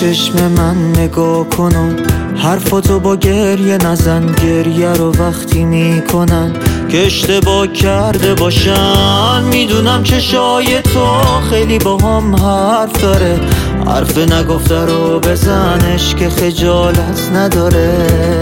چشم من نگاه کن و حرفاتو با گریه نزن. گریه رو وقتی میکنن که اشتباه کرده باشن. میدونم چشای تو خیلی با هم حرف داره، حرف نگفته رو بزنش که خجالت نداره.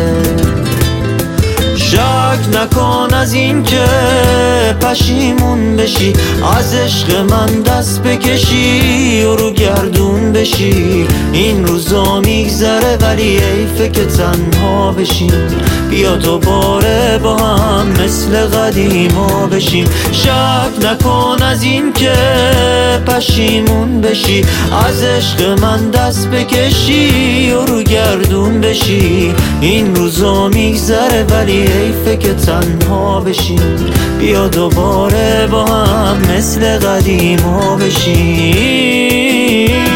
شک نکن از این که پشیمون بشی، از عشق من دست بکشی و رو گردون بشی. این روزا میگذره ولی حیفه که تنها بشیم. بیا دوباره با هم مثل قدیما بشیم. شک نکن از این که پشیمون بشی، از عشق من دست بکشی و رو گردون بشی. این روزا میگذره ولی حیفه که تنها بشیم. بیا دوباره با هم مثل قدیما بشیم.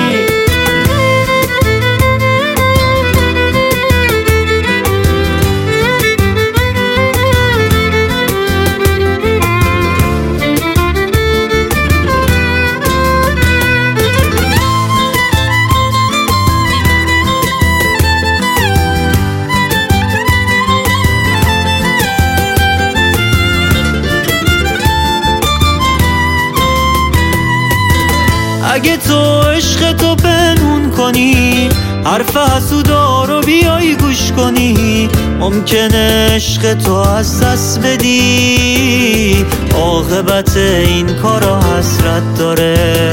اگه تو عشق تو پنهون کنی، حرف حسودا رو بیای گوش کنی، ممکنه عشق تو از دست بدی. عاقبت این کارا حسرت داره.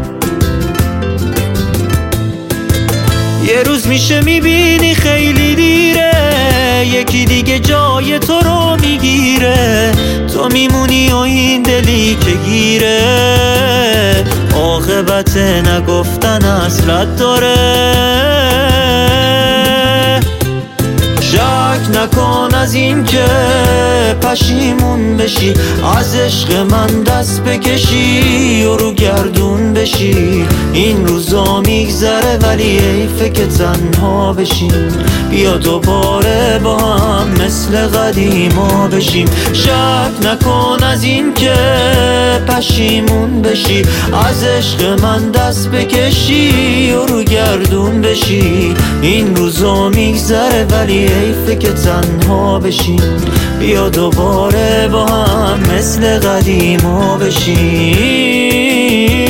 یه روز میشه میبینی خیلی دیره، یکی دیگه جای تو رو میگیره. تو میمونی و این دلی که گیره، عاقبت نگفتن حسرت داره. شک نکن از این که پشیمون بشی، از عشق من دست بکشی و رو گردون بشی. این روزا میگذره ولی حیفه که تنها بشیم. بیا دوباره با هم مثل قدیما بشیم. شک نکن از این که پشیمون بشی، از عشق من دست بکشی و رو گردون بشی. این روزا میگذره ولی حیفه که تنها بشیم. بیا دوباره با هم مثل قدیما بشیم.